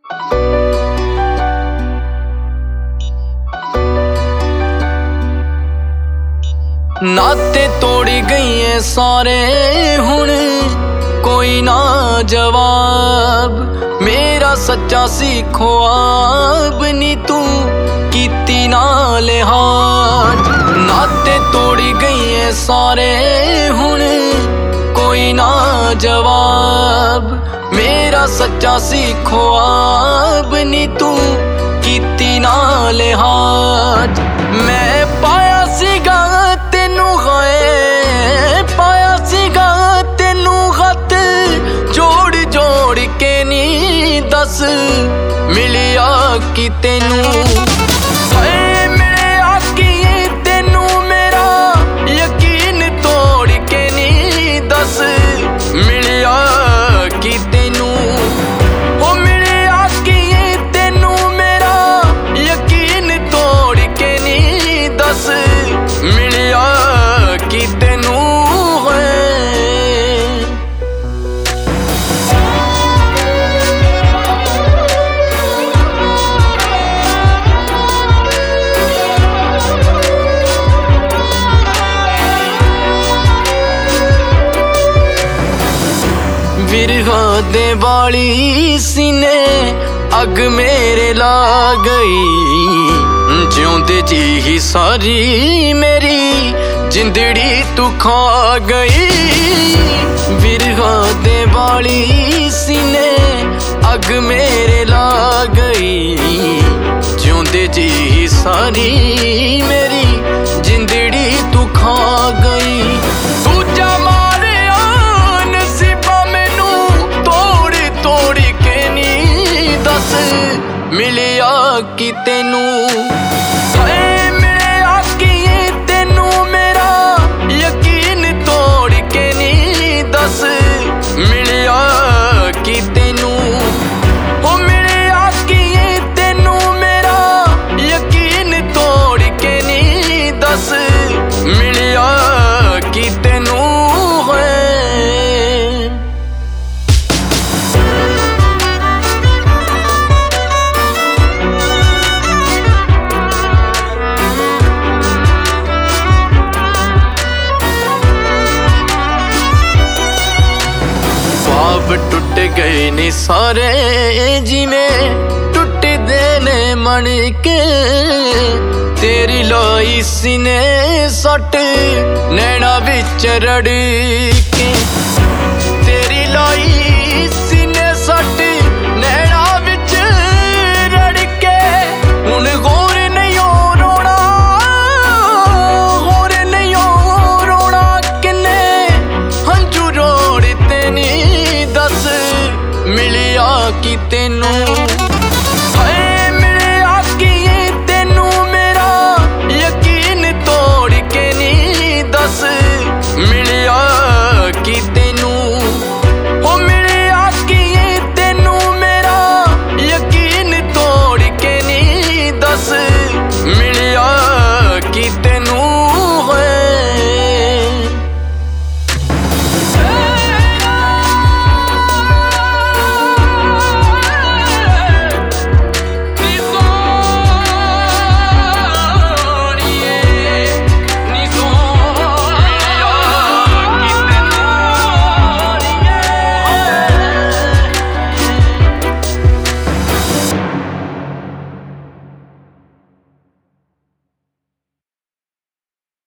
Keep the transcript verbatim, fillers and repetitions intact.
नाते तोड़ी गई सारे हुण कोई ना जवाब। मेरा सच्चा सी ख्वाब नी तू कीती ना लिहाज। नाते तोड़ी गई सारे हुण कोई ना जवाब। मेरा सच्चा सी ख्वाब नी तू कीती ना लिहाज। मैं पाया सीगा तेनू गए पाया सीगा तेनू खत जोड़ जोड़ के नी दस मिलिया कि तेनू मिलिया कि तेनू मेरा यकीन तोड़ के नी दस मिलिया कि तेनू ओ मिलिया कि तेनू मेरा यकीन तोड़ के नी दस मिलिया कि तेनू विरहा दे वाली सीने अग मेरे ला गई। जिਉਂਦੇ जी ही सारी मेरी जिंदड़ी तू खा गई। विरहा दे वाली सीने अग मेरे ला गई। जिਉਂਦੇ जी ही सारी मेरी जिंदड़ी तू खा गई। दूजा मारिया नसीबा मैनू तोड़ तोड़ के नी दस मिलिया कि तेनू मिलिया कि तेनू मेरा यकीन तोड़ के नी दस मिलिया कि तेनू ओ मिलिया कि तेनू मेरा यकीन तोड़ के नी दस मिलिया कि तेनू टुट गए ने सारे जिवें टुटदे ने मन के। तेरी लाई सीने सट नैना विच रड़ के। तेरी लाई सीने सट नैना विच रड़ के। हुण होर नहीं हो रोना होर नहीं हो रोना किन्ने हंझू रोड़ ते नी दस मिलिया कि तेनू